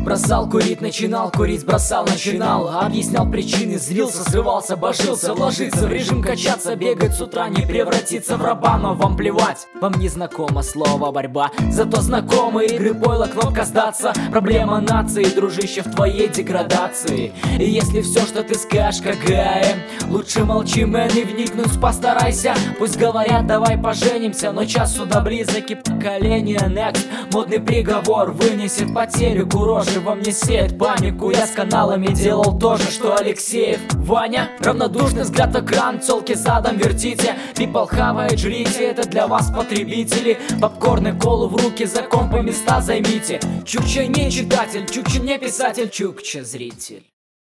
Бросал курить, начинал курить, бросал, начинал. Объяснял причины, злился, срывался, божился. Вложиться в режим, качаться, бегать с утра, не превратиться в раба. Но вам плевать, вам не знакомо слово борьба. Зато знакомы игры бойла, кнопка сдаться. Проблема нации, дружище, в твоей деградации. И если все, что ты скажешь, КГМ, лучше молчи, мэн, и вникнуть постарайся. Пусть говорят, давай поженимся, но час суда близок и поколение next. Модный приговор вынесет потерю, курожи во мне сеет панику. Я с каналами делал то же, что Алексеев. Ваня, равнодушный взгляд экран, тёлки задом вертите. People хавает, жрите, это для вас потребители. Попкорн и колу в руки, за компы места займите. Чукча не читатель, Чукча не писатель, Чукча зритель.